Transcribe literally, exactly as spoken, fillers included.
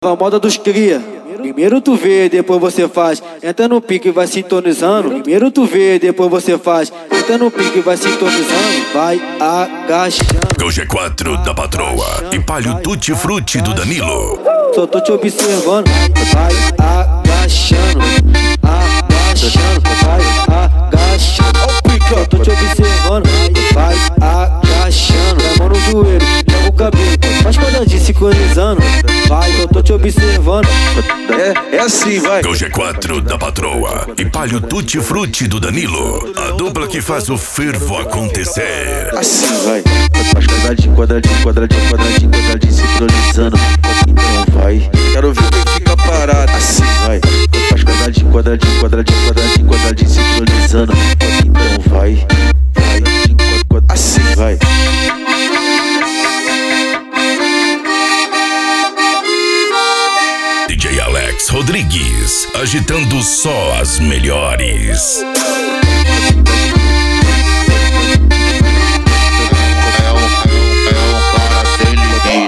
A moda dos cria. Primeiro tu vê, depois você faz. Entra no pique e vai sintonizando. Primeiro tu vê, depois você faz. Entra no pique e vai sintonizando. Vai agachando. É o G quatro da Patroa e Palio Tutti Frutti do Danilo. Só tô te observando. Vai agachando. Agachando. Vai agachando. Só tô te observando. Vai agachando. A mão no joelho, joga o cabelo. Faz quadradinho sincronizando. Vai, eu tô te observando. É, é assim, vai. É o G quatro da Patroa e Palio Tutti Frutti do Danilo. A dupla que faz o fervo acontecer. Assim, vai. Faz quadradinho, quadradinho, quadradinho, quadradinho, quadradinho, sincronizando. Então vai. Quero ver quem fica parado. Assim, vai. Faz quadradinho, quadradinho, quadradinho, quadradinho, quadradinho, sincronizando. Então vai. Vai. Assim, vai. D J Alex Rodrigues, agitando só as melhores.